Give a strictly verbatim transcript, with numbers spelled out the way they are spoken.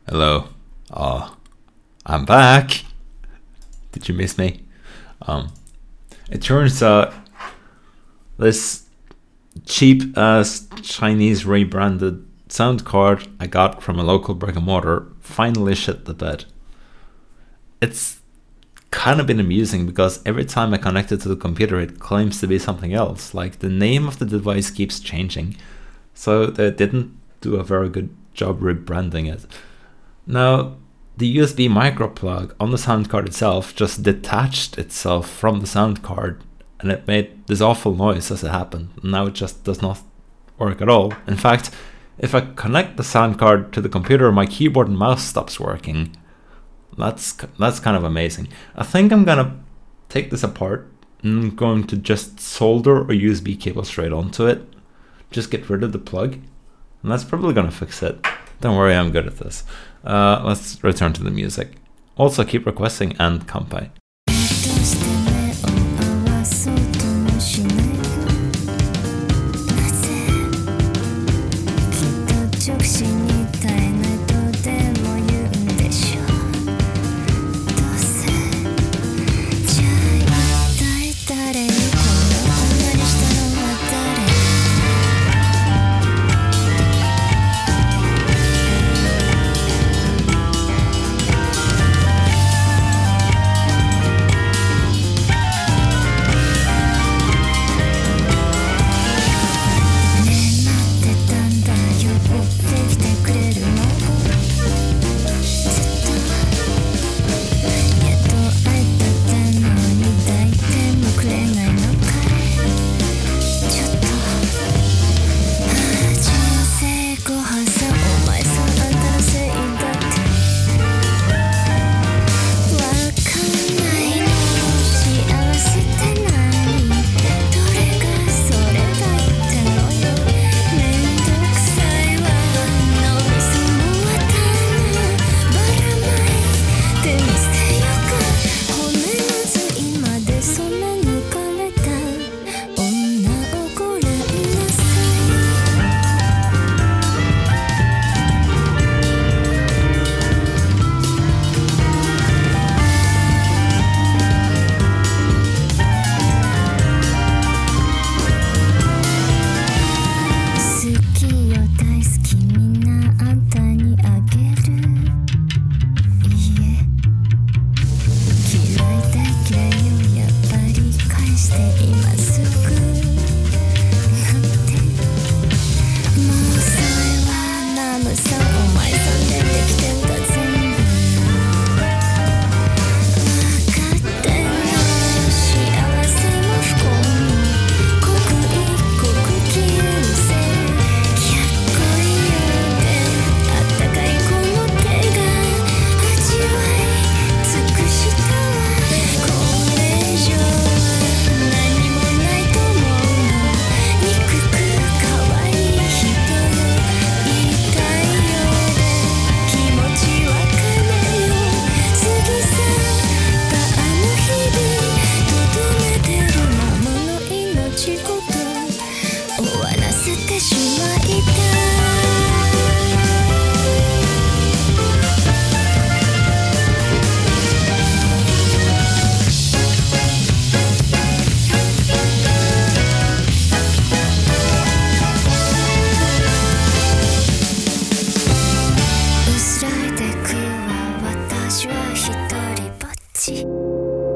Hello. Uh, I'm back. Did you miss me? Um, it turns out this cheap ass Chinese rebranded sound card I got from a local brick and mortar finally shit the bed. It's kind of been amusing because every time I connect it to the computer it claims to be something else. Like the name of the device keeps changing. So they didn't do a very good job rebranding it. Now, the U S B micro plug on the sound card itself just detached itself from the sound card and it made this awful noise as it happened. Now it just does not work at all. In fact, if I connect the sound card to the computer, my keyboard and mouse stops working. That's that's kind of amazing. I think I'm gonna take this apart and I'm going to just solder a U S B cable straight onto it. Just get rid of the plug. And that's probably gonna fix it. Don't worry, I'm good at this. Uh, let's return to the music. Also keep requesting and Kampai.